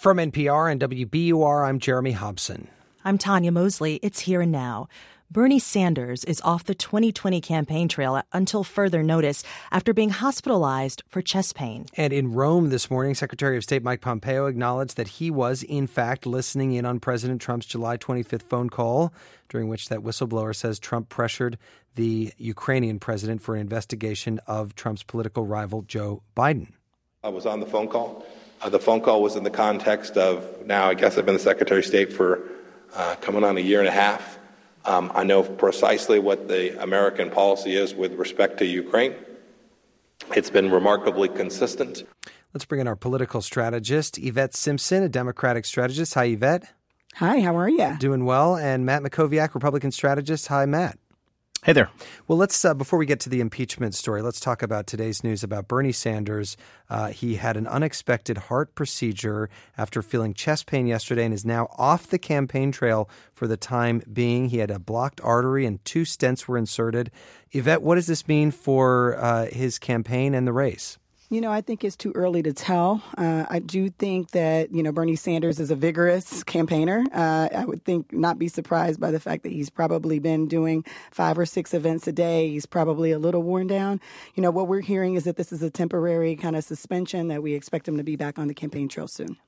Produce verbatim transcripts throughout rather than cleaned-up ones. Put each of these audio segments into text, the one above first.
From N P R and W B U R, I'm Jeremy Hobson. I'm Tanya Mosley. It's Here and Now. Bernie Sanders is off the twenty twenty campaign trail until further notice after being hospitalized for chest pain. And in Rome this morning, Secretary of State Mike Pompeo acknowledged that he was, in fact, listening in on President Trump's July twenty-fifth phone call, during which that whistleblower says Trump pressured the Ukrainian president for an investigation of Trump's political rival, Joe Biden. I was on the phone call. Uh, the phone call was in the context of, now I guess I've been the Secretary of State for uh, coming on a year and a half. Um, I know precisely what the American policy is with respect to Ukraine. It's been remarkably consistent. Let's bring in our political strategist, Yvette Simpson, a Democratic strategist. Hi, Yvette. Hi, how are you? Doing well. And Matt Mackowiak, Republican strategist. Hi, Matt. Hey there. Well, let's uh, before we get to the impeachment story, let's talk about today's news about Bernie Sanders. Uh, he had an unexpected heart procedure after feeling chest pain yesterday and is now off the campaign trail for the time being. He had a blocked artery and two stents were inserted. Yvette, what does this mean for uh, his campaign and the race? You know, I think it's too early to tell. Uh, I do think that, you know, Bernie Sanders is a vigorous campaigner. Uh, I would think not be surprised by the fact that he's probably been doing five or six events a day. He's probably a little worn down. You know, what we're hearing is that this is a temporary kind of suspension, that we expect him to be back on the campaign trail soon.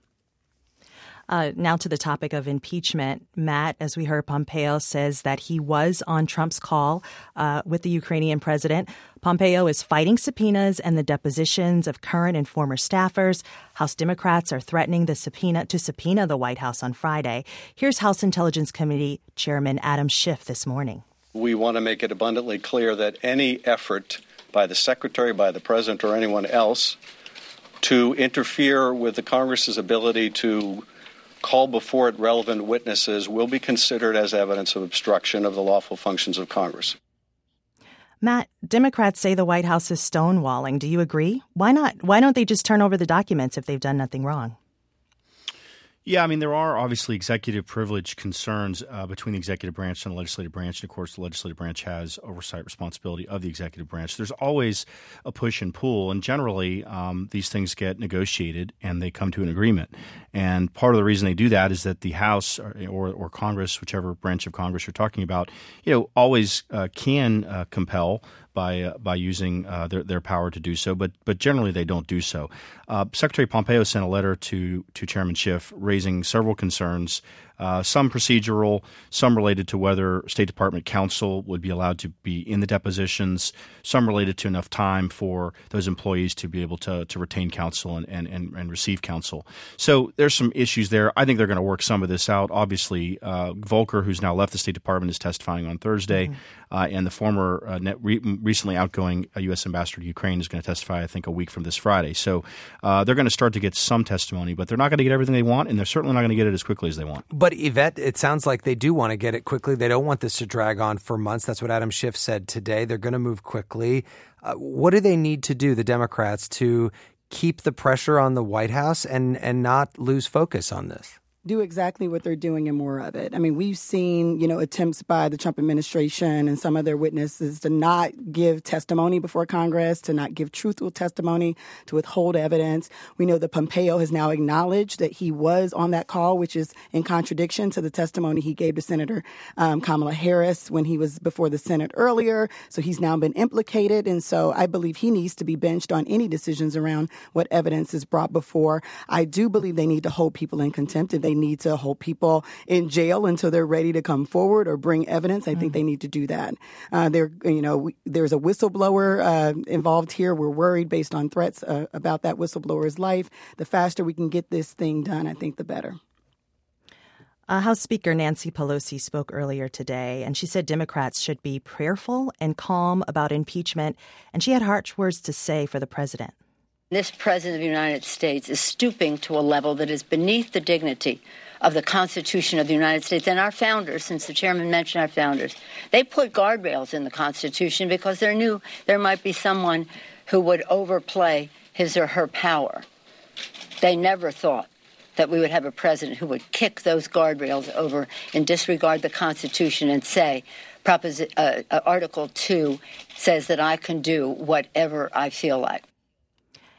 Uh, now to the topic of impeachment. Matt, as we heard, Pompeo says that he was on Trump's call uh, with the Ukrainian president. Pompeo is fighting subpoenas and the depositions of current and former staffers. House Democrats are threatening the subpoena to subpoena the White House on Friday. Here's House Intelligence Committee Chairman Adam Schiff this morning. We want to make it abundantly clear that any effort by the Secretary, by the President, or anyone else to interfere with the Congress's ability to call before it relevant witnesses will be considered as evidence of obstruction of the lawful functions of Congress. Matt, Democrats say the White House is stonewalling. Do you agree? Why not? Why don't they just turn over the documents if they've done nothing wrong? Yeah, I mean, there are obviously executive privilege concerns uh, between the executive branch and the legislative branch. And, of course, the legislative branch has oversight responsibility of the executive branch. There's always a push and pull. And generally, um, these things get negotiated and they come to an agreement. And part of the reason they do that is that the House or, or, or Congress, whichever branch of Congress you're talking about, you know, always uh, can uh, compel by uh, by using uh, their their power to do so, but but generally they don't do so. Uh, Secretary Pompeo sent a letter to to Chairman Schiff raising several concerns, uh, some procedural, some related to whether State Department counsel would be allowed to be in the depositions, some related to enough time for those employees to be able to to retain counsel and and, and, and receive counsel. So there's some issues there. I think they're going to work some of this out. Obviously, uh, Volker, who's now left the State Department, is testifying on Thursday, mm-hmm. uh, and the former uh, net re- recently outgoing U S ambassador to Ukraine is going to testify, I think, a week from this Friday. So uh, they're going to start to get some testimony, but they're not going to get everything they want, and they're certainly not going to get it as quickly as they want. But Yvette, it sounds like they do want to get it quickly. They don't want this to drag on for months. That's what Adam Schiff said today. They're going to move quickly. Uh, what do they need to do, the Democrats, to keep the pressure on the White House and, and not lose focus on this? Do exactly what they're doing and more of it. I mean, we've seen, you know, attempts by the Trump administration and some of their witnesses to not give testimony before Congress, to not give truthful testimony, to withhold evidence. We know that Pompeo has now acknowledged that he was on that call, which is in contradiction to the testimony he gave to Senator um, Kamala Harris when he was before the Senate earlier. So he's now been implicated. And so I believe he needs to be benched on any decisions around what evidence is brought before. I do believe they need to hold people in contempt. If they need to hold people in jail until they're ready to come forward or bring evidence, I mm-hmm. think they need to do that. Uh, there, you know, we, there's a whistleblower uh, involved here. We're worried based on threats uh, about that whistleblower's life. The faster we can get this thing done, I think the better. Uh, House Speaker Nancy Pelosi spoke earlier today, and she said Democrats should be prayerful and calm about impeachment, and she had harsh words to say for the president. This president of the United States is stooping to a level that is beneath the dignity of the Constitution of the United States and our founders, since the chairman mentioned our founders. They put guardrails in the Constitution because they knew there might be someone who would overplay his or her power. They never thought that we would have a president who would kick those guardrails over and disregard the Constitution and say, Proposi- uh, uh, Article two says that I can do whatever I feel like.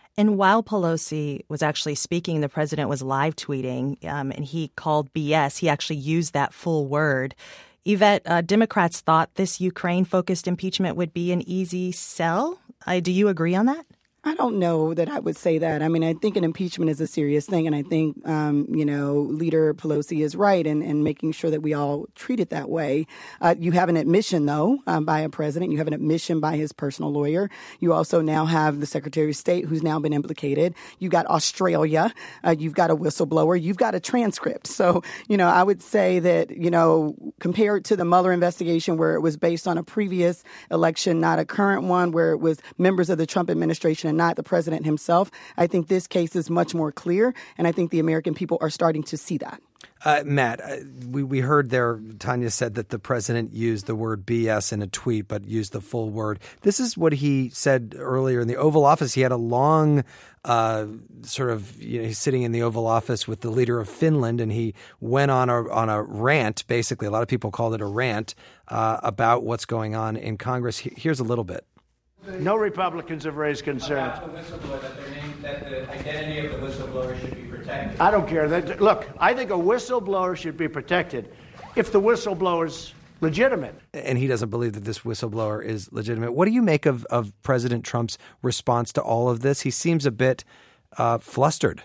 And while Pelosi was actually speaking, the president was live tweeting, um, and he called B S. He actually used that full word. Yvette, uh, Democrats thought this Ukraine-focused impeachment would be an easy sell. Uh, do you agree on that? I don't know that I would say that. I mean, I think an impeachment is a serious thing, and I think, um, you know, Leader Pelosi is right in, in making sure that we all treat it that way. Uh, you have an admission, though, um, by a president. You have an admission by his personal lawyer. You also now have the Secretary of State who's now been implicated. You got Australia. Uh, you've got a whistleblower. You've got a transcript. So, you know, I would say that, you know, compared to the Mueller investigation where it was based on a previous election, not a current one, where it was members of the Trump administration and not the president himself, I think this case is much more clear, and I think the American people are starting to see that. Uh, Matt, uh, we, we heard there, Tanya said that the president used the word B S in a tweet, but used the full word. This is what he said earlier in the Oval Office. He had a long uh, sort of, you know, he's sitting in the Oval Office with the leader of Finland, and he went on a, on a rant, basically. A lot of people called it a rant uh, about what's going on in Congress. Here's a little bit. No Republicans have raised concerns. About the whistleblower, that, their name, that the identity of the whistleblower should be protected. I don't care. That, look, I think a whistleblower should be protected if the whistleblower's legitimate. And he doesn't believe that this whistleblower is legitimate. What do you make of, of President Trump's response to all of this? He seems a bit uh, flustered.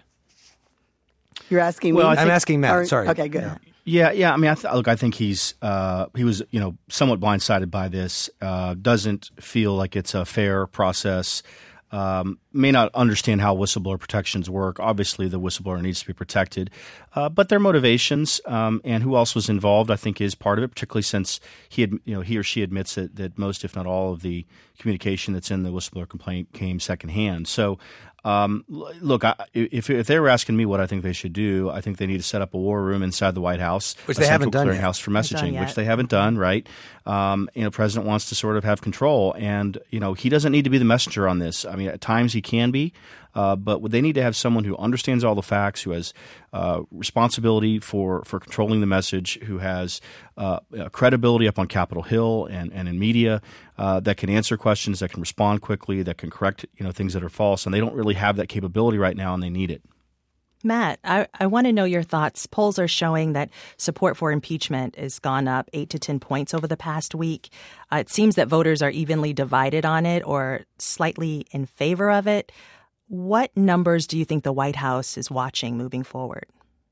You're asking well, me? I'm asking Matt. Or, Sorry. Okay, good. Yeah. Yeah, yeah. I mean, I th- look, I think he's uh, he was, you know, somewhat blindsided by this. Uh, doesn't feel like it's a fair process. Um, may not understand how whistleblower protections work. Obviously, the whistleblower needs to be protected, uh, but their motivations um, and who else was involved, I think, is part of it. Particularly since he, had, you know, he or she admits that, that most, if not all, of the communication that's in the whistleblower complaint came secondhand. So. Um, look, I, if, if they were asking me what I think they should do, I think they need to set up a war room inside the White House, which they haven't done yet. House for messaging, which they haven't done. Right? Um, you know, the president wants to sort of have control, and you know, he doesn't need to be the messenger on this. I mean, at times he can be, uh, but they need to have someone who understands all the facts, who has uh, responsibility for for controlling the message, who has uh, credibility up on Capitol Hill and and in media. Uh, that can answer questions, that can respond quickly, that can correct, you know, things that are false, and they don't really have that capability right now, and they need it. Matt, I, I want to know your thoughts. Polls are showing that support for impeachment has gone up eight to ten points over the past week. Uh, it seems that voters are evenly divided on it or slightly in favor of it. What numbers do you think the White House is watching moving forward?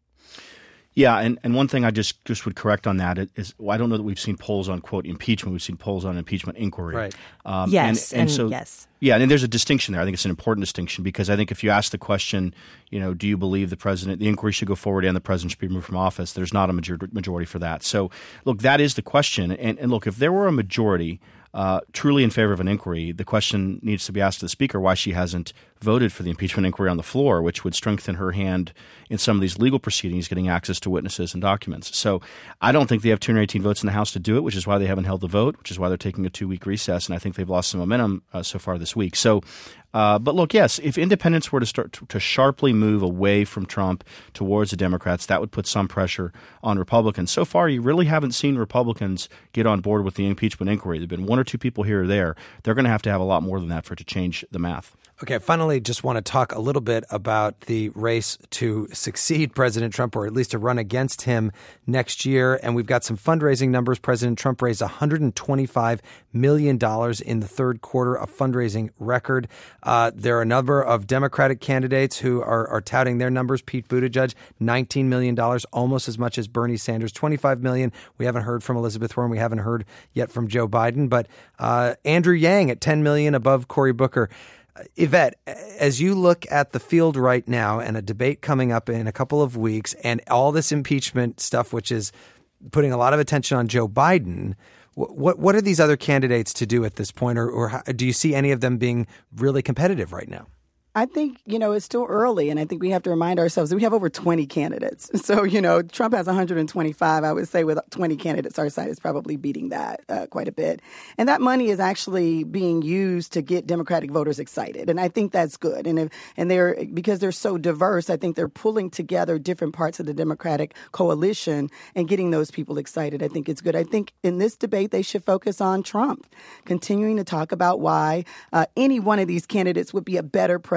Yeah, and, and one thing I just, just would correct on that is well, I don't know that we've seen polls on, quote, impeachment. We've seen polls on impeachment inquiry. Right. Um, yes, and, and, and so, yes. Yeah, and there's a distinction there. I think it's an important distinction because I think if you ask the question, you know, do you believe the president, the inquiry should go forward and the president should be removed from office, there's not a major, majority for that. So, look, that is the question. And, and look, if there were a majority uh, truly in favor of an inquiry, the question needs to be asked to the Speaker why she hasn't voted for the impeachment inquiry on the floor, which would strengthen her hand in some of these legal proceedings, getting access to witnesses and documents. So I don't think they have two hundred eighteen votes in the House to do it, which is why they haven't held the vote, which is why they're taking a two-week recess, and I think they've lost some momentum uh, so far this week. So, uh, but look, yes, if independents were to start to, to sharply move away from Trump towards the Democrats, that would put some pressure on Republicans. So far, you really haven't seen Republicans get on board with the impeachment inquiry. There have been one or two people here or there. They're going to have to have a lot more than that for it to change the math. Okay, finally, just want to talk a little bit about the race to succeed President Trump, or at least to run against him next year. And we've got some fundraising numbers. President Trump raised one hundred twenty-five million dollars in the third quarter, a fundraising record. Uh, there are a number of Democratic candidates who are, are touting their numbers. Pete Buttigieg, nineteen million dollars, almost as much as Bernie Sanders, twenty-five million dollars. We haven't heard from Elizabeth Warren. We haven't heard yet from Joe Biden. But uh, Andrew Yang at ten million dollars above Cory Booker. Yvette, as you look at the field right now and a debate coming up in a couple of weeks and all this impeachment stuff, which is putting a lot of attention on Joe Biden, what what are these other candidates to do at this point, or, or how, do you see any of them being really competitive right now? I think, you know, it's still early, and I think we have to remind ourselves that we have over twenty candidates. So, you know, Trump has one hundred twenty-five. I would say with twenty candidates, our side is probably beating that uh, quite a bit. And that money is actually being used to get Democratic voters excited, and I think that's good. And if, and they're because they're so diverse, I think they're pulling together different parts of the Democratic coalition and getting those people excited. I think it's good. I think in this debate, they should focus on Trump, continuing to talk about why uh, any one of these candidates would be a better president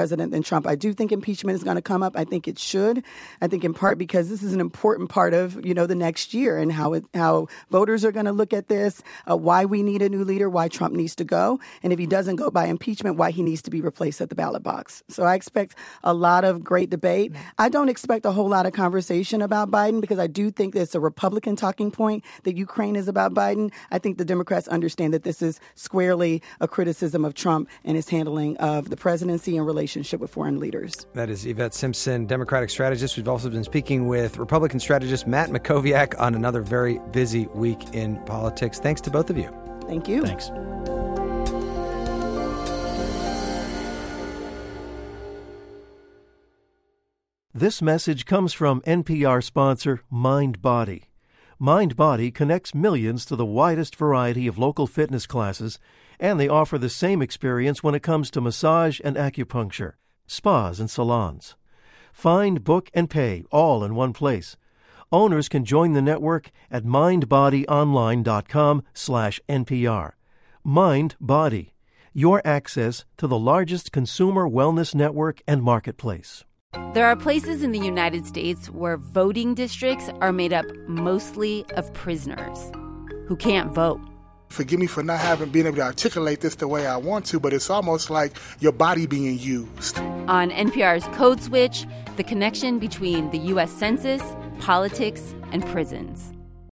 president than Trump. I do think impeachment is going to come up. I think it should. I think in part because this is an important part of, you know, the next year and how it, how voters are going to look at this, uh, why we need a new leader, why Trump needs to go, and if he doesn't go by impeachment, why he needs to be replaced at the ballot box. So I expect a lot of great debate. I don't expect a whole lot of conversation about Biden because I do think it's a Republican talking point that Ukraine is about Biden. I think the Democrats understand that this is squarely a criticism of Trump and his handling of the presidency and relationship with foreign leaders. That is Yvette Simpson, Democratic strategist. We've also been speaking with Republican strategist Matt Mackowiak on another very busy week in politics. Thanks to both of you. Thank you. Thanks. This message comes from N P R sponsor MindBody. MindBody connects millions to the widest variety of local fitness classes, and they offer the same experience when it comes to massage and acupuncture, spas and salons. Find, book, and pay all in one place. Owners can join the network at mindbodyonline.com slash NPR. MindBody, your access to the largest consumer wellness network and marketplace. There are places in the United States where voting districts are made up mostly of prisoners who can't vote. Forgive me for not having been able to articulate this the way I want to, but it's almost like your body being used. On N P R's Code Switch, the connection between the U S Census, politics, and prisons.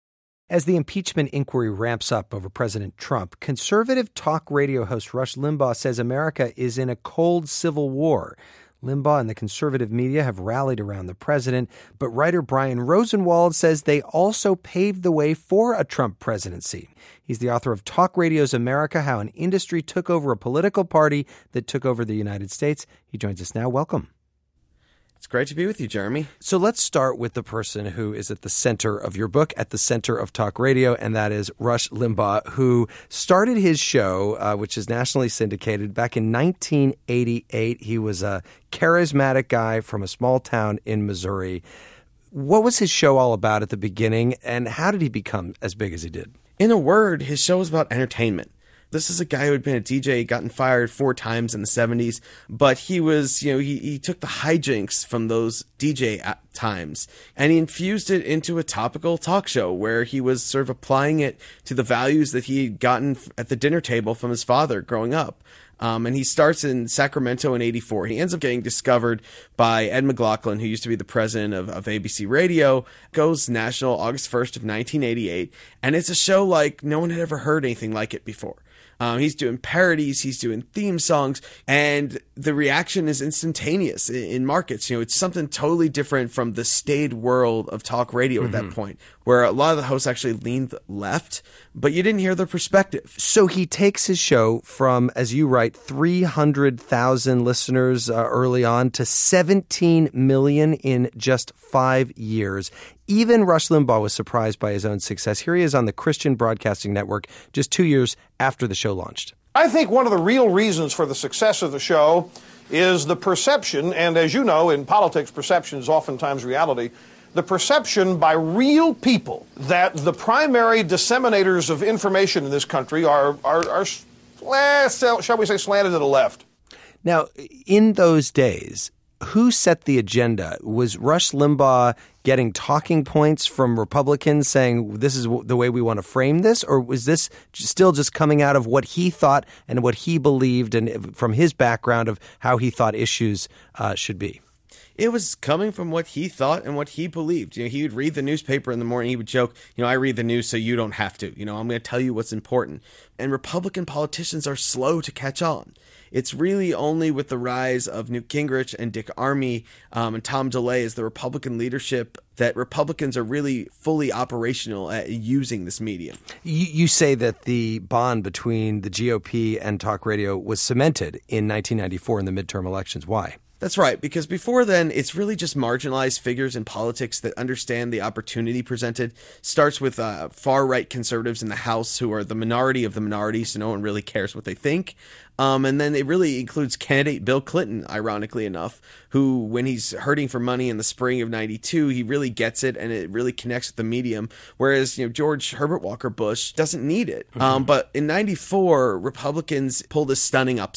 As the impeachment inquiry ramps up over President Trump, conservative talk radio host Rush Limbaugh says America is in a cold civil war. Limbaugh and the conservative media have rallied around the president, but writer Brian Rosenwald says they also paved the way for a Trump presidency. He's the author of Talk Radio's America, How an Industry Took Over a Political Party That Took Over the United States. He joins us now. Welcome. It's great to be with you, Jeremy. So let's start with the person who is at the center of your book, at the center of talk radio, and that is Rush Limbaugh, who started his show, uh, which is nationally syndicated, back in nineteen eighty-eight. He was a charismatic guy from a small town in Missouri. What was his show all about at the beginning, and how did he become as big as he did? In a word, his show was about entertainment. This is a guy who had been a D J, gotten fired four times in the seventies, but he was, you know, he, he took the hijinks from those D J times and he infused it into a topical talk show where he was sort of applying it to the values that he had gotten at the dinner table from his father growing up. Um, and he starts in Sacramento in eighty-four. He ends up getting discovered by Ed McLaughlin, who used to be the president of, of A B C Radio, goes national August first of nineteen eighty-eight. And it's a show like no one had ever heard anything like it before. Um, he's doing parodies, he's doing theme songs, and the reaction is instantaneous in, in markets. You know, it's something totally different from the staid world of talk radio mm-hmm. at that point, where a lot of the hosts actually leaned left, but you didn't hear their perspective. So he takes his show from, as you write, three hundred thousand listeners uh, early on to seventeen million in just five years. Even Rush Limbaugh was surprised by his own success. Here he is on the Christian Broadcasting Network just two years after the show launched. I think one of the real reasons for the success of the show is the perception, and as you know, in politics, perception is oftentimes reality, the perception by real people that the primary disseminators of information in this country are, are, are shall we say, slanted to the left. Now, in those days, who set the agenda? Was Rush Limbaugh getting talking points from Republicans saying this is the way we want to frame this? Or was this still just coming out of what he thought and what he believed and from his background of how he thought issues uh, should be? It was coming from what he thought and what he believed. You know, he would read the newspaper in the morning. He would joke, you know, I read the news so you don't have to. You know, I'm going to tell you what's important. And Republican politicians are slow to catch on. It's really only with the rise of Newt Gingrich and Dick Armey um, and Tom DeLay as the Republican leadership that Republicans are really fully operational at using this medium. You, you say that the bond between the G O P and talk radio was cemented in nineteen ninety-four in the midterm elections. Why? That's right, because before then, it's really just marginalized figures in politics that understand the opportunity presented. Starts with uh, far-right conservatives in the House who are the minority of the minority, so no one really cares what they think. Um, and then it really includes candidate Bill Clinton, ironically enough, who, when he's hurting for money in the spring of ninety-two, he really gets it, and it really connects with the medium, whereas, you know, George Herbert Walker Bush doesn't need it. Mm-hmm. Um, but in ninety-four, Republicans pulled a stunning upset.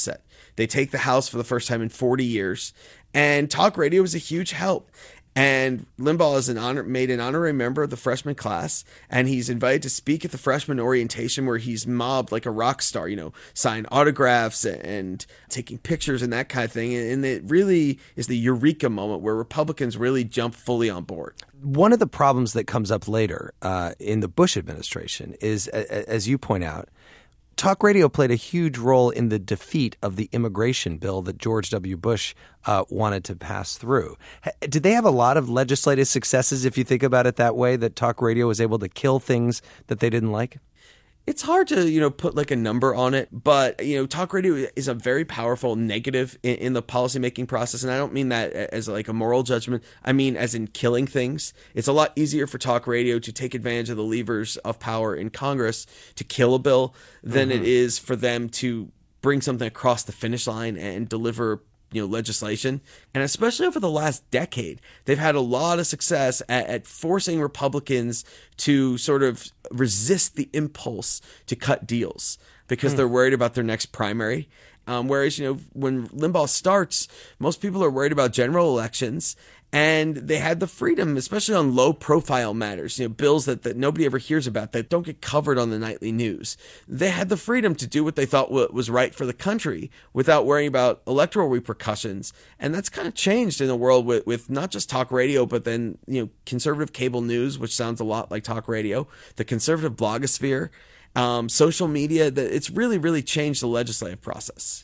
They take the House for the first time in forty years. And talk radio was a huge help. And Limbaugh is an honor, made an honorary member of the freshman class, and he's invited to speak at the freshman orientation where he's mobbed like a rock star, you know, sign autographs and taking pictures and that kind of thing. And it really is the eureka moment where Republicans really jump fully on board. One of the problems that comes up later uh, in the Bush administration is, as you point out, talk radio played a huge role in the defeat of the immigration bill that George W. Bush uh, wanted to pass through. Did they have a lot of legislative successes, if you think about it that way, that talk radio was able to kill things that they didn't like? It's hard to, you know, put like a number on it, but, you know, talk radio is a very powerful negative in, in the policymaking process. And I don't mean that as like a moral judgment. I mean, as in killing things. It's a lot easier for talk radio to take advantage of the levers of power in Congress to kill a bill than mm-hmm. it is for them to bring something across the finish line and deliver, you know, legislation. And especially over the last decade, they've had a lot of success at, at forcing Republicans to sort of resist the impulse to cut deals because mm. they're worried about their next primary. Um, whereas, you know, when Limbaugh starts, most people are worried about general elections. And they had the freedom, especially on low-profile matters, you know, bills that, that nobody ever hears about, that don't get covered on the nightly news. They had the freedom to do what they thought was right for the country without worrying about electoral repercussions. And that's kind of changed in a world with, with not just talk radio, but then, you know, conservative cable news, which sounds a lot like talk radio, the conservative blogosphere, um, social media. That it's really, really changed the legislative process.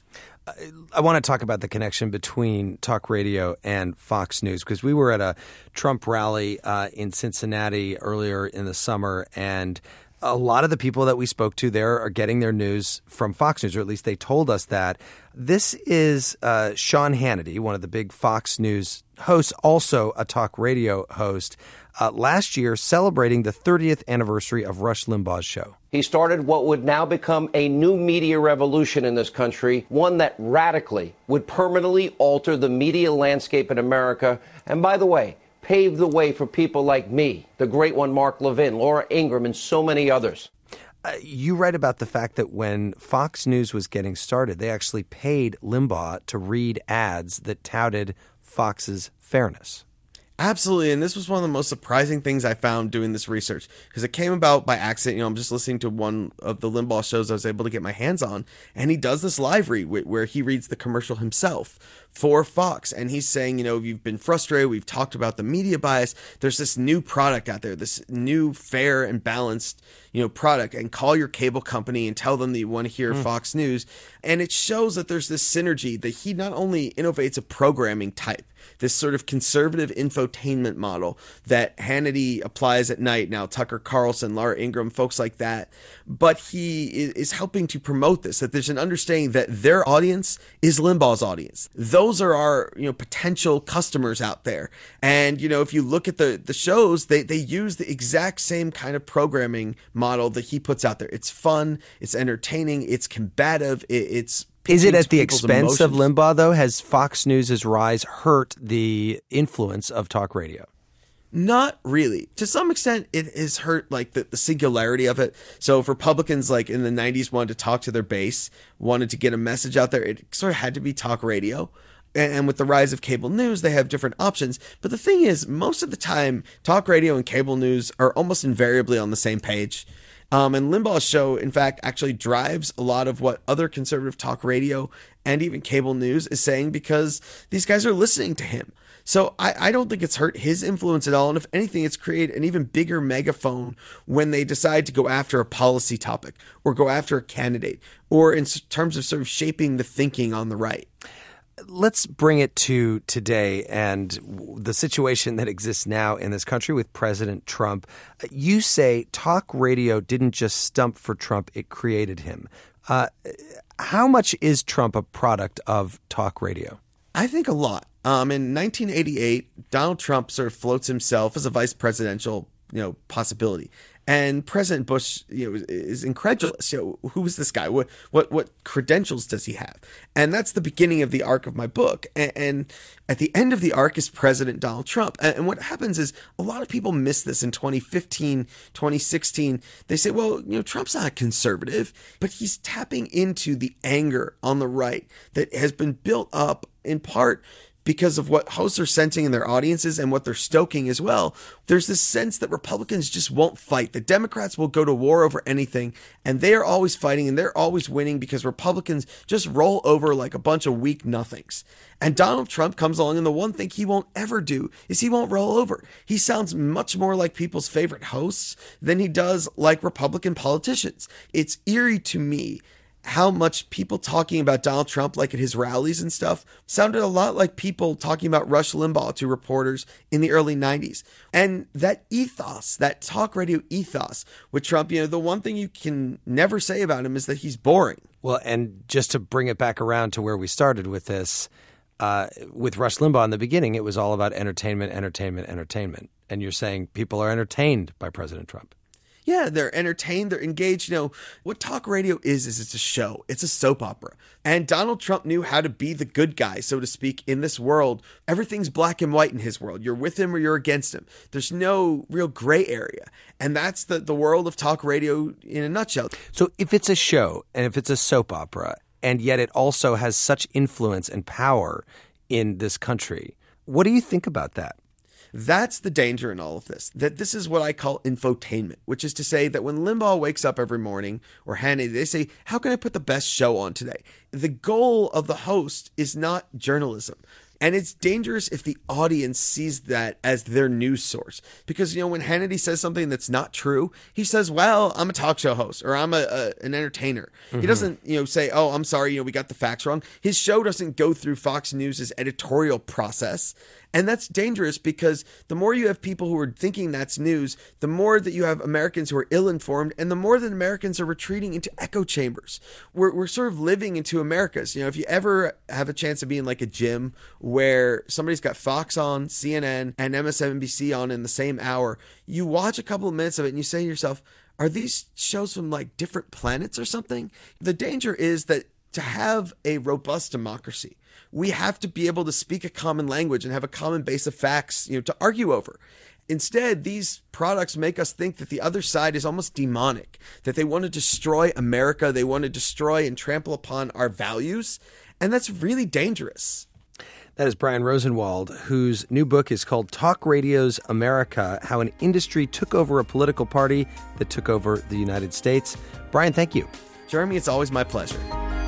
I want to talk about the connection between talk radio and Fox News because we were at a Trump rally uh, in Cincinnati earlier in the summer, and a lot of the people that we spoke to there are getting their news from Fox News, or at least they told us that. This is uh, Sean Hannity, one of the big Fox News hosts, also a talk radio host, uh, last year celebrating the thirtieth anniversary of Rush Limbaugh's show. He started what would now become a new media revolution in this country, one that radically would permanently alter the media landscape in America. And by the way, pave the way for people like me, the great one Mark Levin, Laura Ingraham, and so many others. Uh, you write about the fact that when Fox News was getting started, they actually paid Limbaugh to read ads that touted Fox's fairness. Absolutely. And this was one of the most surprising things I found doing this research because it came about by accident. You know, I'm just listening to one of the Limbaugh shows I was able to get my hands on, and he does this live read where he reads the commercial himself for Fox. And he's saying, you know, you've been frustrated. We've talked about the media bias. There's this new product out there, this new fair and balanced, you know, product, and call your cable company and tell them that you want to hear mm. Fox News. And it shows that there's this synergy that he not only innovates a programming type, this sort of conservative infotainment model that Hannity applies at night. Now, Tucker Carlson, Laura Ingraham, folks like that. But he is helping to promote this, that there's an understanding that their audience is Limbaugh's audience. Those are our, you know, potential customers out there. And, you know, if you look at the, the shows, they, they use the exact same kind of programming model that he puts out there. It's fun, it's entertaining, it's combative, it, it's Is it at the expense emotions. of Limbaugh, though? Has Fox News' rise hurt the influence of talk radio? Not really. To some extent, it has hurt like the, the singularity of it. So if Republicans like in the nineties wanted to talk to their base, wanted to get a message out there, it sort of had to be talk radio. And, and with the rise of cable news, they have different options. But the thing is, most of the time, talk radio and cable news are almost invariably on the same page. Um, and Limbaugh's show, in fact, actually drives a lot of what other conservative talk radio and even cable news is saying because these guys are listening to him. So I, I don't think it's hurt his influence at all. And if anything, it's created an even bigger megaphone when they decide to go after a policy topic or go after a candidate or in terms of sort of shaping the thinking on the right. Let's bring it to today and the situation that exists now in this country with President Trump. You say talk radio didn't just stump for Trump, it created him. Uh, how much is Trump a product of talk radio? I think a lot. Um, in nineteen eighty-eight, Donald Trump sort of floats himself as a vice presidential, you know, possibility. And President Bush, you know, is incredulous. You know, who is this guy? What what what credentials does he have? And that's the beginning of the arc of my book. And, and at the end of the arc is President Donald Trump. And, and what happens is a lot of people miss this in twenty fifteen, twenty sixteen. They say, well, you know, Trump's not a conservative, but he's tapping into the anger on the right that has been built up in part because of what hosts are sensing in their audiences and what they're stoking as well. There's this sense that Republicans just won't fight. The Democrats will go to war over anything, and they are always fighting, and they're always winning because Republicans just roll over like a bunch of weak nothings. And Donald Trump comes along, and the one thing he won't ever do is he won't roll over. He sounds much more like people's favorite hosts than he does like Republican politicians. It's eerie to me how much people talking about Donald Trump, like at his rallies and stuff, sounded a lot like people talking about Rush Limbaugh to reporters in the early nineties. And that ethos, that talk radio ethos with Trump, you know, the one thing you can never say about him is that he's boring. Well, and just to bring it back around to where we started with this, uh, with Rush Limbaugh in the beginning, it was all about entertainment, entertainment, entertainment. And you're saying people are entertained by President Trump. Yeah, they're entertained, they're engaged. You know, what talk radio is, is it's a show. It's a soap opera. And Donald Trump knew how to be the good guy, so to speak, in this world. Everything's black and white in his world. You're with him or you're against him. There's no real gray area. And that's the, the world of talk radio in a nutshell. So if it's a show and if it's a soap opera, and yet it also has such influence and power in this country, what do you think about that? That's the danger in all of this, that this is what I call infotainment, which is to say that when Limbaugh wakes up every morning or Hannity, they say, how can I put the best show on today? The goal of the host is not journalism. And it's dangerous if the audience sees that as their news source. Because, you know, when Hannity says something that's not true, he says, well, I'm a talk show host or I'm a, a an entertainer. Mm-hmm. He doesn't, you know, say, oh, I'm sorry, you know, we got the facts wrong. His show doesn't go through Fox News' editorial process. And that's dangerous because the more you have people who are thinking that's news, the more that you have Americans who are ill-informed, and the more that Americans are retreating into echo chambers. We're we're sort of living into Americas. You know, if you ever have a chance of being like a gym where somebody's got Fox on, C N N, and M S N B C on in the same hour, you watch a couple of minutes of it and you say to yourself, are these shows from like different planets or something? The danger is that to have a robust democracy, we have to be able to speak a common language and have a common base of facts, you know, to argue over. Instead, these products make us think that the other side is almost demonic, that they want to destroy America, they want to destroy and trample upon our values, and that's really dangerous. That is Brian Rosenwald, whose new book is called Talk Radio's America, How an Industry Took Over a Political Party That Took Over the United States. Brian, thank you. Jeremy, it's always my pleasure.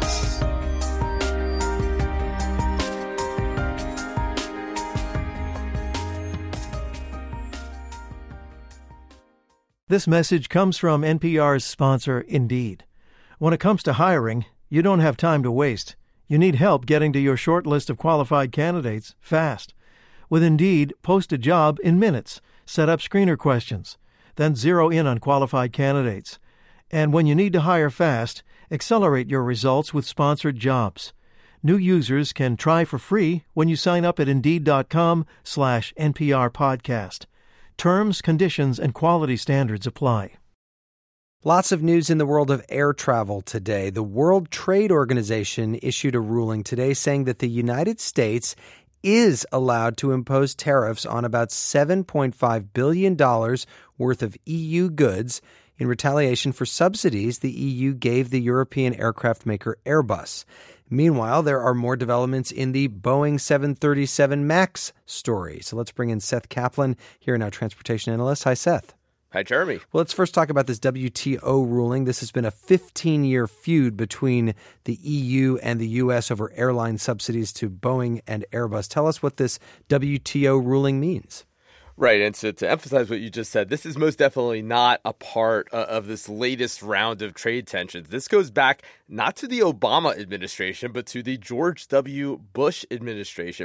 This message comes from N P R's sponsor, Indeed. When it comes to hiring, you don't have time to waste. You need help getting to your short list of qualified candidates fast. With Indeed, post a job in minutes, set up screener questions, then zero in on qualified candidates. And when you need to hire fast, accelerate your results with sponsored jobs. New users can try for free when you sign up at Indeed.com slash NPR podcast. Terms, conditions, and quality standards apply. Lots of news in the world of air travel today. The World Trade Organization issued a ruling today saying that the United States is allowed to impose tariffs on about seven point five billion dollars worth of E U goods in retaliation for subsidies the E U gave the European aircraft maker Airbus. Meanwhile, there are more developments in the Boeing seven thirty-seven MAX story. So let's bring in Seth Kaplan, here in our transportation analyst. Hi, Seth. Hi, Jeremy. Well, let's first talk about this W T O ruling. This has been a fifteen-year feud between the E U and the U S over airline subsidies to Boeing and Airbus. Tell us what this W T O ruling means. Right, and so to emphasize what you just said, this is most definitely not a part of this latest round of trade tensions. This goes back not to the Obama administration, but to the George W. Bush administration.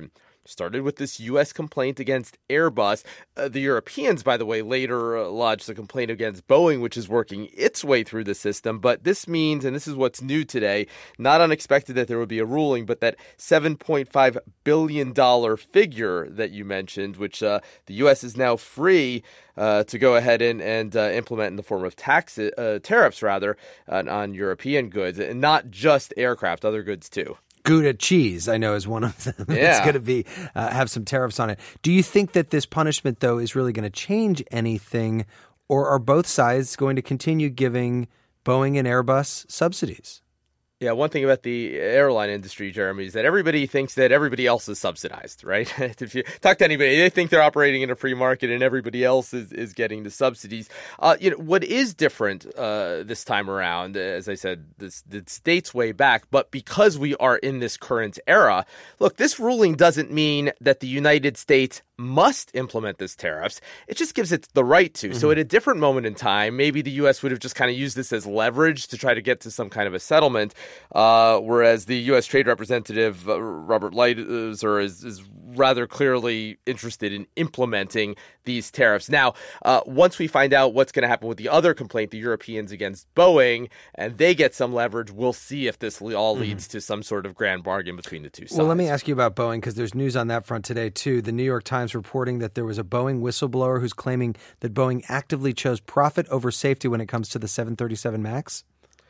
Started with this U S complaint against Airbus. Uh, the Europeans, by the way, later uh, lodged a complaint against Boeing, which is working its way through the system. But this means, and this is what's new today, not unexpected that there would be a ruling, but that seven point five billion dollars figure that you mentioned, which uh, the U S is now free uh, to go ahead and, and uh, implement in the form of tax, uh, tariffs, rather, uh, on European goods, and not just aircraft, other goods too. Gouda cheese, I know, is one of them. Yeah. It's going to be uh, have some tariffs on it. Do you think that this punishment, though, is really going to change anything, or are both sides going to continue giving Boeing and Airbus subsidies? Yeah, one thing about the airline industry, Jeremy, is that everybody thinks that everybody else is subsidized, right? If you talk to anybody, they think they're operating in a free market and everybody else is, is getting the subsidies. Uh, you know, what is different uh, this time around, as I said, this, this dates way back, but because we are in this current era, look, this ruling doesn't mean that the United States must implement this tariffs. It just gives it the right to. Mm-hmm. So at a different moment in time, maybe the U S would have just kind of used this as leverage to try to get to some kind of a settlement, uh, whereas the U S Trade Representative, uh, Robert Lighthizer, is, is rather clearly interested in implementing these tariffs. Now, uh, once we find out what's going to happen with the other complaint, the Europeans against Boeing, and they get some leverage, we'll see if this all leads mm-hmm. to some sort of grand bargain between the two sides. Well, let me ask you about Boeing, because there's news on that front today, too. The New York Times reporting that there was a Boeing whistleblower who's claiming that Boeing actively chose profit over safety when it comes to the seven thirty-seven MAX.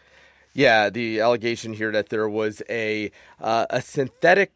Yeah, the allegation here that there was a uh, a synthetic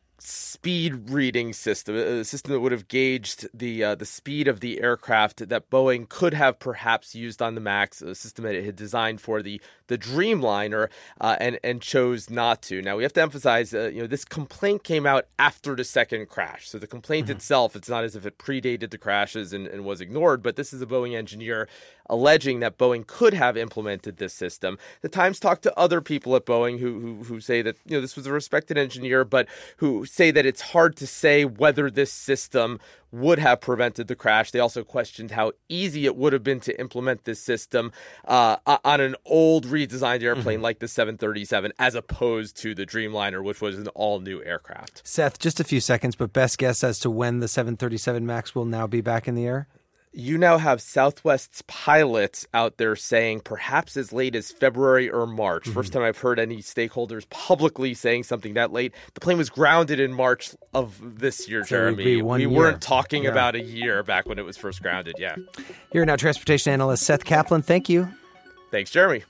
speed reading system, a system that would have gauged the uh, the speed of the aircraft that Boeing could have perhaps used on the MAX, a system that it had designed for the the Dreamliner, uh, and and chose not to. Now we have to emphasize, uh, you know, this complaint came out after the second crash, so the complaint mm-hmm. itself, it's not as if it predated the crashes and, and was ignored. But this is a Boeing engineer alleging that Boeing could have implemented this system. The Times talked to other people at Boeing who who, who say that, you know, this was a respected engineer, but who say that it's hard to say whether this system would have prevented the crash. They also questioned how easy it would have been to implement this system uh, on an old redesigned airplane mm-hmm. like the seven thirty-seven, as opposed to the Dreamliner, which was an all-new aircraft. Seth, just a few seconds, but best guess as to when the seven thirty-seven MAX will now be back in the air? You now have Southwest's pilots out there saying perhaps as late as February or March. Mm-hmm. First time I've heard any stakeholders publicly saying something that late. The plane was grounded in March of this year, so Jeremy. We year. weren't talking yeah. about a year back when it was first grounded, yeah. Here now, transportation analyst Seth Kaplan. Thank you. Thanks, Jeremy.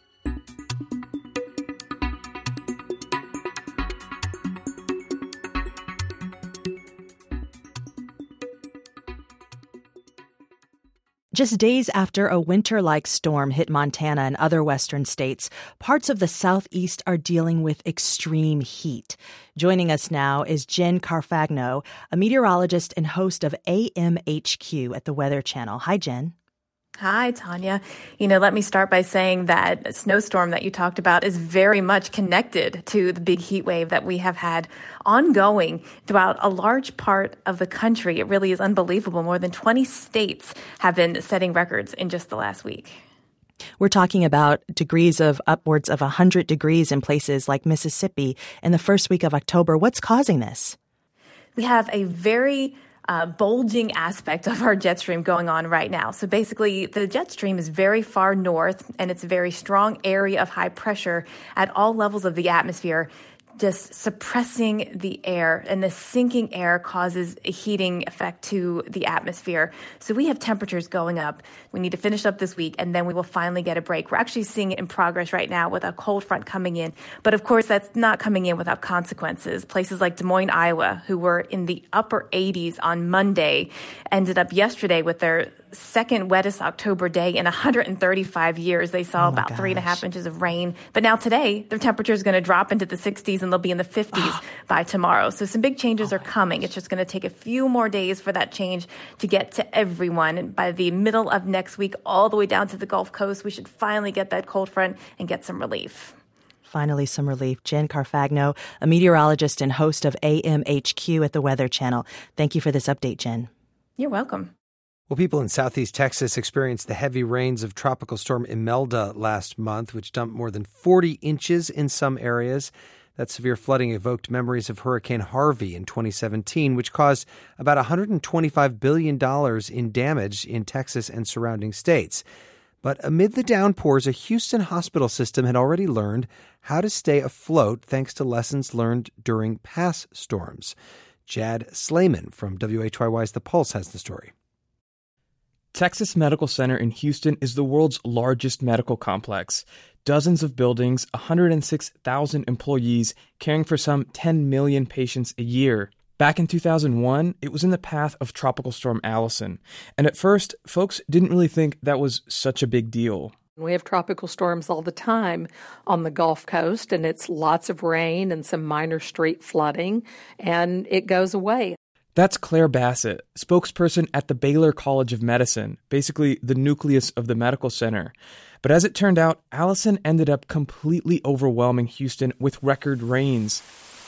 Just days after a winter-like storm hit Montana and other western states, parts of the southeast are dealing with extreme heat. Joining us now is Jen Carfagno, a meteorologist and host of A M H Q at the Weather Channel. Hi, Jen. Hi, Tanya. You know, let me start by saying that snowstorm that you talked about is very much connected to the big heat wave that we have had ongoing throughout a large part of the country. It really is unbelievable. More than twenty states have been setting records in just the last week. We're talking about degrees of upwards of one hundred degrees in places like Mississippi in the first week of October. What's causing this? We have a very Uh, bulging aspect of our jet stream going on right now. So basically, the jet stream is very far north, and it's a very strong area of high pressure at all levels of the atmosphere, just suppressing the air, and the sinking air causes a heating effect to the atmosphere. So we have temperatures going up. We need to finish up this week, and then we will finally get a break. We're actually seeing it in progress right now with a cold front coming in. But of course, that's not coming in without consequences. Places like Des Moines, Iowa, who were in the upper eighties on Monday, ended up yesterday with their second wettest October day in one hundred thirty-five years. They saw oh about gosh. three and a half inches of rain. But now today, their temperature is going to drop into the sixties, and they'll be in the fifties by tomorrow. So some big changes oh are coming. Gosh. It's just going to take a few more days for that change to get to everyone. And by the middle of next week, all the way down to the Gulf Coast, we should finally get that cold front and get some relief. Finally, some relief. Jen Carfagno, a meteorologist and host of A M H Q at the Weather Channel. Thank you for this update, Jen. You're welcome. Well, people in southeast Texas experienced the heavy rains of Tropical Storm Imelda last month, which dumped more than forty inches in some areas. That severe flooding evoked memories of Hurricane Harvey in twenty seventeen, which caused about one hundred twenty-five billion dollars in damage in Texas and surrounding states. But amid the downpours, a Houston hospital system had already learned how to stay afloat thanks to lessons learned during past storms. Jad Slayman from W H Y Y's The Pulse has the story. Texas Medical Center in Houston is the world's largest medical complex. Dozens of buildings, one hundred six thousand employees, caring for some ten million patients a year. Back in two thousand one, it was in the path of Tropical Storm Allison. And at first, folks didn't really think that was such a big deal. We have tropical storms all the time on the Gulf Coast, and it's lots of rain and some minor street flooding, and it goes away. That's Claire Bassett, spokesperson at the Baylor College of Medicine, basically the nucleus of the medical center. But as it turned out, Allison ended up completely overwhelming Houston with record rains.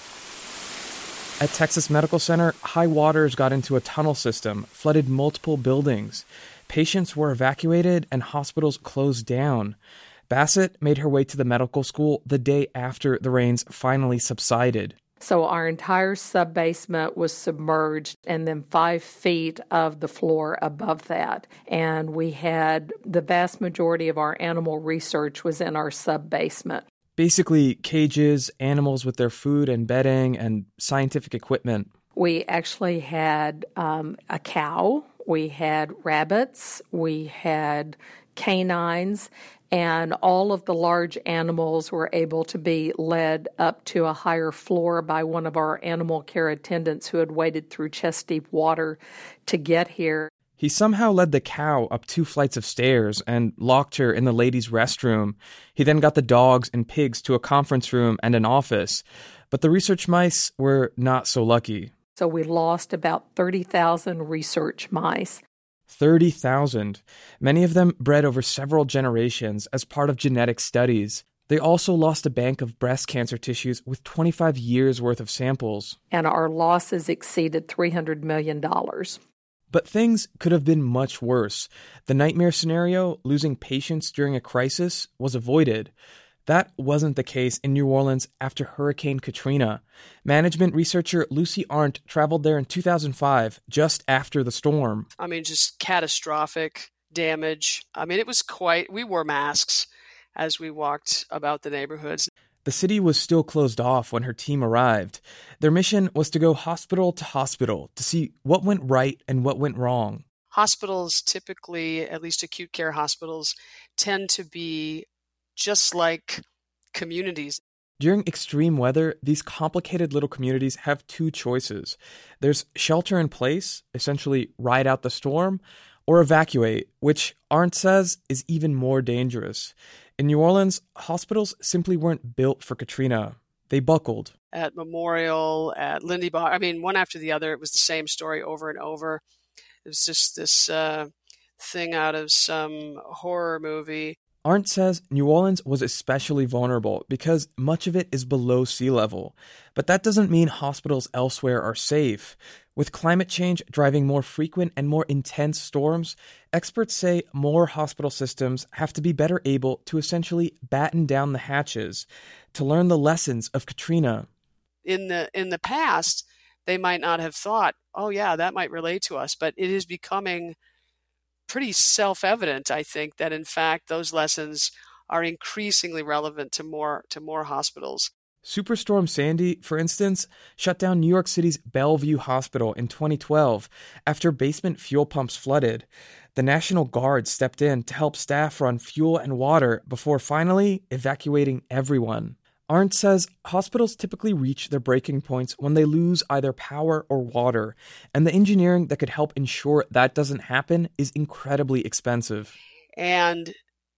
At Texas Medical Center, high waters got into a tunnel system, flooded multiple buildings. Patients were evacuated and hospitals closed down. Bassett made her way to the medical school the day after the rains finally subsided. So our entire sub-basement was submerged, and then five feet of the floor above that. And we had the vast majority of our animal research was in our sub-basement. Basically, cages, animals with their food and bedding, and scientific equipment. We actually had um, a cow, we had rabbits, we had canines, and all of the large animals were able to be led up to a higher floor by one of our animal care attendants who had waded through chest-deep water to get here. He somehow led the cow up two flights of stairs and locked her in the ladies' restroom. He then got the dogs and pigs to a conference room and an office. But the research mice were not so lucky. So we lost about thirty thousand research mice. thirty thousand. Many of them bred over several generations as part of genetic studies. They also lost a bank of breast cancer tissues with twenty-five years worth of samples. And our losses exceeded three hundred million dollars. But things could have been much worse. The nightmare scenario, losing patients during a crisis, was avoided. That wasn't the case in New Orleans after Hurricane Katrina. Management researcher Lucy Arndt traveled there in two thousand five, just after the storm. I mean, just catastrophic damage. I mean, it was quite, we wore masks as we walked about the neighborhoods. The city was still closed off when her team arrived. Their mission was to go hospital to hospital to see what went right and what went wrong. Hospitals typically, at least acute care hospitals, tend to be just like communities. During extreme weather, these complicated little communities have two choices. There's shelter in place, essentially ride out the storm, or evacuate, which Arndt says is even more dangerous. In New Orleans, hospitals simply weren't built for Katrina. They buckled. At Memorial, at Lindy Bar, I mean, one after the other, it was the same story over and over. It was just this uh, thing out of some horror movie. Arndt says New Orleans was especially vulnerable because much of it is below sea level. But that doesn't mean hospitals elsewhere are safe. With climate change driving more frequent and more intense storms, experts say more hospital systems have to be better able to essentially batten down the hatches, to learn the lessons of Katrina. In the in the past, they might not have thought, oh yeah, that might relate to us, but it is becoming pretty self-evident, I think, that in fact those lessons are increasingly relevant to more to more hospitals. Superstorm Sandy, for instance, shut down New York City's Bellevue Hospital in twenty twelve after basement fuel pumps flooded. The National Guard stepped in to help staff run fuel and water before finally evacuating everyone. Arndt says hospitals typically reach their breaking points when they lose either power or water, and the engineering that could help ensure that doesn't happen is incredibly expensive. And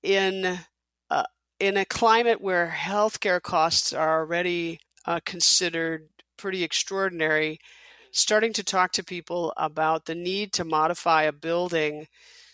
in uh, in a climate where healthcare costs are already uh, considered pretty extraordinary, starting to talk to people about the need to modify a building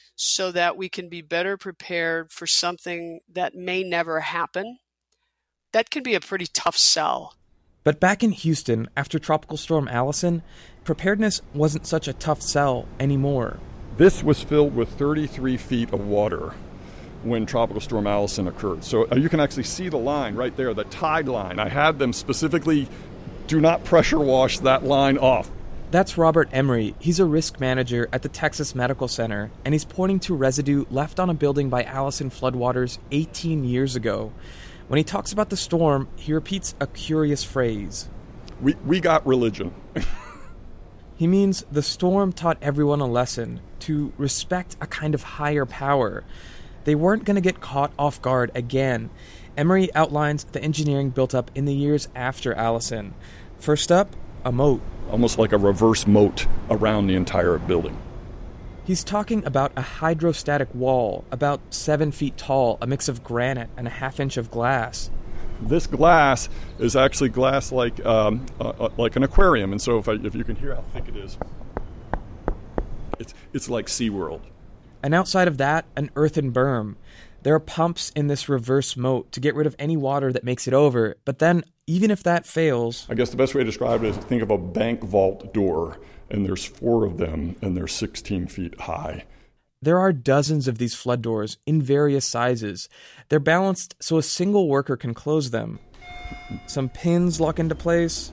so that we can be better prepared for something that may never happen, that can be a pretty tough sell. But back in Houston, after Tropical Storm Allison, preparedness wasn't such a tough sell anymore. This was filled with thirty-three feet of water. when Tropical Storm Allison occurred. So uh, you can actually see the line right there, the tide line. I had them specifically do not pressure wash that line off. That's Robert Emery. He's a risk manager at the Texas Medical Center, and he's pointing to residue left on a building by Allison floodwaters eighteen years ago. When he talks about the storm, he repeats a curious phrase. We, we got religion. He means the storm taught everyone a lesson, to respect a kind of higher power. They weren't going to get caught off guard again. Emery outlines the engineering built up in the years after Allison. First up, a moat. Almost like a reverse moat around the entire building. He's talking about a hydrostatic wall, about seven feet tall, a mix of granite and a half inch of glass. This glass is actually glass like um, uh, like an aquarium, and so if, I, if you can hear how thick it is, it's it's like SeaWorld. And outside of that, an earthen berm. There are pumps in this reverse moat to get rid of any water that makes it over. But then, even if that fails... I guess the best way to describe it is think of a bank vault door, and there's four of them, and they're sixteen feet high. There are dozens of these flood doors in various sizes. They're balanced so a single worker can close them. Some pins lock into place.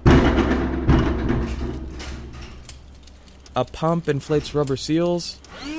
A pump inflates rubber seals.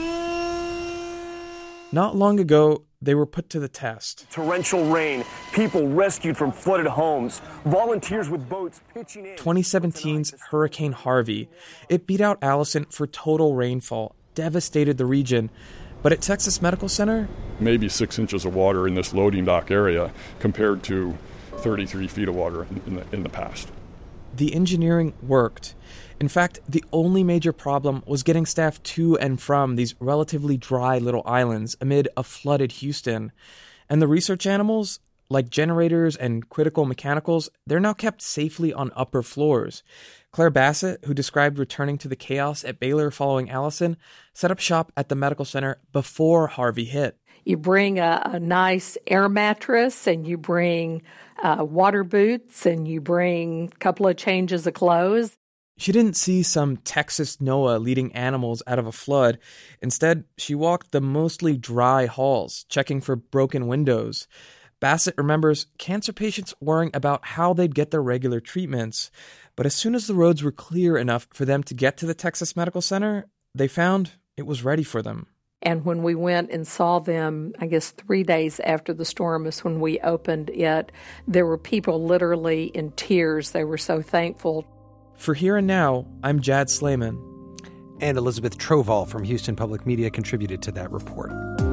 Not long ago, they were put to the test. Torrential rain, people rescued from flooded homes, volunteers with boats pitching in. twenty seventeen's Hurricane Harvey. It beat out Allison for total rainfall, devastated the region. But at Texas Medical Center... Maybe six inches of water in this loading dock area compared to thirty-three feet of water in the, in the past. The engineering worked. In fact, the only major problem was getting staff to and from these relatively dry little islands amid a flooded Houston. And the research animals, like generators and critical mechanicals, they're now kept safely on upper floors. Claire Bassett, who described returning to the chaos at Baylor following Allison, set up shop at the medical center before Harvey hit. You bring a, a nice air mattress, and you bring uh, water boots, and you bring a couple of changes of clothes. She didn't see some Texas Noah leading animals out of a flood. Instead, she walked the mostly dry halls, checking for broken windows. Bassett remembers cancer patients worrying about how they'd get their regular treatments. But as soon as the roads were clear enough for them to get to the Texas Medical Center, they found it was ready for them. And when we went and saw them, I guess three days after the storm is when we opened it, there were people literally in tears. They were so thankful. For Here and Now, I'm Jad Slayman. And Elizabeth Troval from Houston Public Media contributed to that report.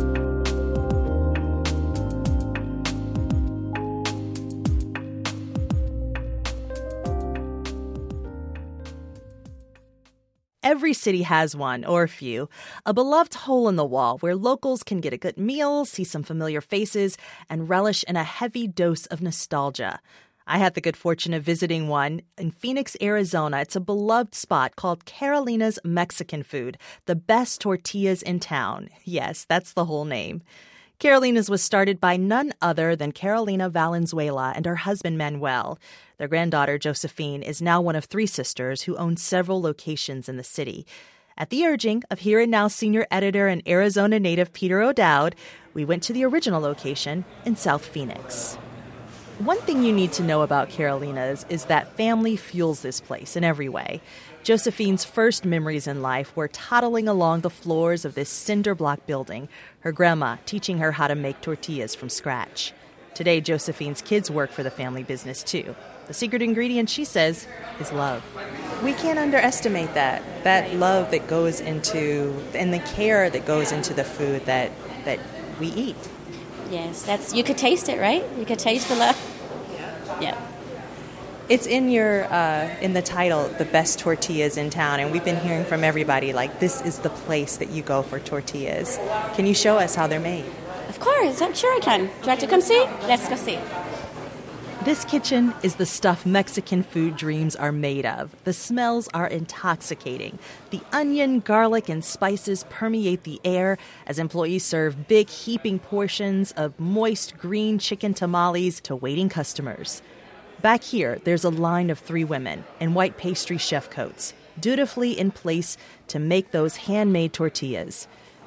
Every city has one, or a few, a beloved hole in the wall where locals can get a good meal, see some familiar faces, and relish in a heavy dose of nostalgia. I had the good fortune of visiting one in Phoenix, Arizona. It's a beloved spot called Carolina's Mexican Food, the best tortillas in town. Yes, that's the whole name. Carolina's was started by none other than Carolina Valenzuela and her husband Manuel. Their granddaughter, Josephine, is now one of three sisters who own several locations in the city. At the urging of Here and Now senior editor and Arizona native Peter O'Dowd, we went to the original location in South Phoenix. One thing you need to know about Carolina's is that family fuels this place in every way. Josephine's first memories in life were toddling along the floors of this cinder block building, her grandma teaching her how to make tortillas from scratch. Today, Josephine's kids work for the family business, too. The secret ingredient, she says, is love. We can't underestimate that, that love that goes into, and the care that goes into the food that, that we eat. Yes, that's you could taste it, right? You could taste the love. Yeah. It's in your uh, in the title, the best tortillas in town, and we've been hearing from everybody like this is the place that you go for tortillas. Can you show us how they're made? Of course, I'm sure I can. Do you like to come see? Let's go see. This kitchen is the stuff Mexican food dreams are made of. The smells are intoxicating. The onion, garlic, and spices permeate the air as employees serve big, heaping portions of moist green chicken tamales to waiting customers. Back here, there's a line of three women in white pastry chef coats, dutifully in place to make those handmade tortillas.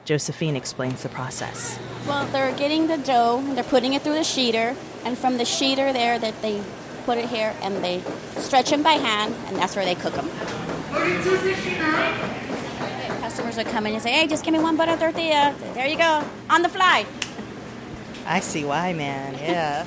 Josephine explains the process. Well, they're getting the dough, they're putting it through the sheeter, and from the sheeter there, that they put it here, and they stretch them by hand, and that's where they cook them. forty-two sixty-nine. Customers would come in and say, hey, just give me one butter tortilla. There you go, on the fly. I see why, man, yeah.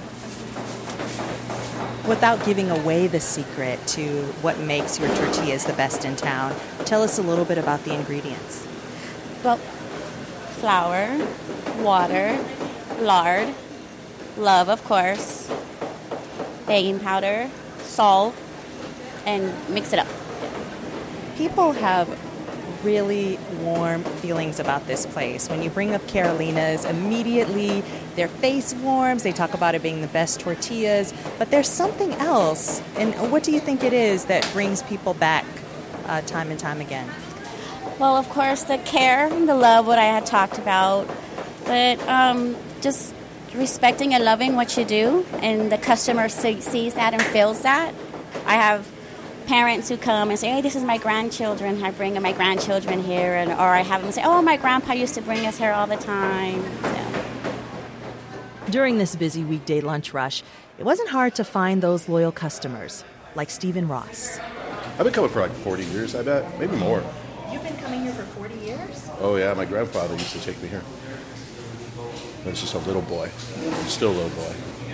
Without giving away the secret to what makes your tortillas the best in town, tell us a little bit about the ingredients. Well, flour, water, lard, love, of course, baking powder, salt, and mix it up. People have really warm feelings about this place. When you bring up Carolina's, immediately their face warms. They talk about it being the best tortillas, but there's something else. And what do you think it is that brings people back uh, time and time again? Well, of course, the care and the love, what I had talked about, but um, just respecting and loving what you do, and the customer see, sees that and feels that. I have parents who come and say, hey, this is my grandchildren. I bring my grandchildren here, and or I have them say, oh, my grandpa used to bring us here all the time. So. During this busy weekday lunch rush, it wasn't hard to find those loyal customers, like Stephen Ross. I've been coming for like forty years, I bet, maybe more. You've been coming here for forty years? Oh, yeah, my grandfather used to take me here. I was just a little boy. I'm still a little boy.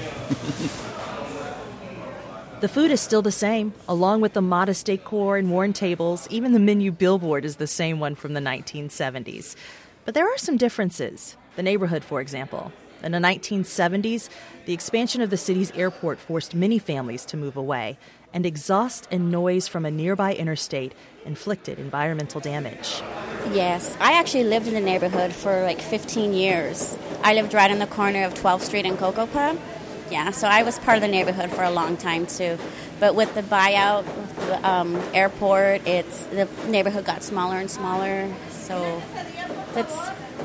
The food is still the same, along with the modest decor and worn tables. Even the menu billboard is the same one from the nineteen seventies. But there are some differences. The neighborhood, for example. In the nineteen seventies, the expansion of the city's airport forced many families to move away, and exhaust and noise from a nearby interstate inflicted environmental damage. Yes, I actually lived in the neighborhood for like fifteen years. I lived right on the corner of twelfth Street and Cocoa Pub. Yeah, so I was part of the neighborhood for a long time too. But with the buyout of the um, airport, it's the neighborhood got smaller and smaller. So that's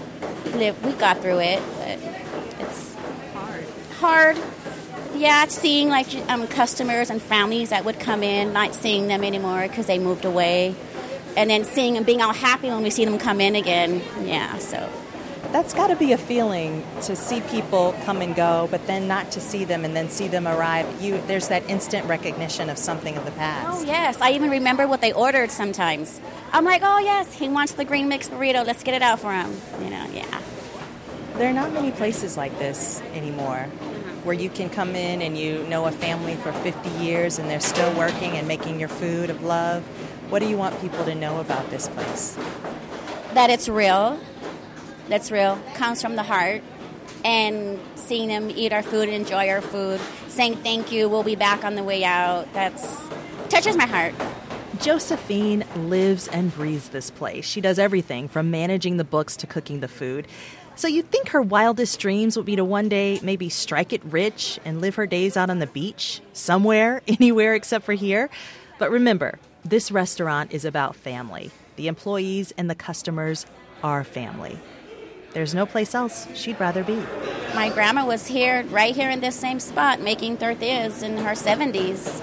we got through it, but it's hard. Hard. Yeah, seeing like um, customers and families that would come in, not seeing them anymore because they moved away, and then seeing them being all happy when we see them come in again. Yeah, so. That's got to be a feeling to see people come and go, but then not to see them and then see them arrive. You, there's that instant recognition of something of the past. Oh, yes. I even remember what they ordered sometimes. I'm like, oh, yes, he wants the green mixed burrito. Let's get it out for him. You know, yeah. There are not many places like this anymore, where you can come in and you know a family for fifty years and they're still working and making your food of love. What do you want people to know about this place? That it's real. That's real, comes from the heart, and seeing them eat our food and enjoy our food, saying thank you, we'll be back on the way out, that's touches my heart. Josephine lives and breathes this place. She does everything from managing the books to cooking the food. So you'd think her wildest dreams would be to one day maybe strike it rich and live her days out on the beach, somewhere, anywhere except for here. But remember, this restaurant is about family. The employees and the customers are family. There's no place else she'd rather be. My grandma was here, right here in this same spot, making tortillas in her seventies.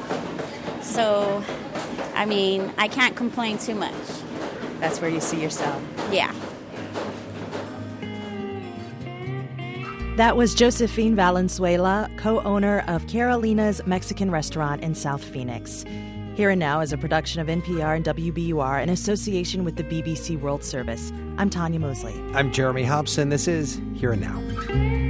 So, I mean, I can't complain too much. That's where you see yourself. Yeah. That was Josephine Valenzuela, co-owner of Carolina's Mexican restaurant in South Phoenix. Here and Now is a production of N P R and W B U R in association with the B B C World Service. I'm Tanya Mosley. I'm Jeremy Hobson. This is Here and Now.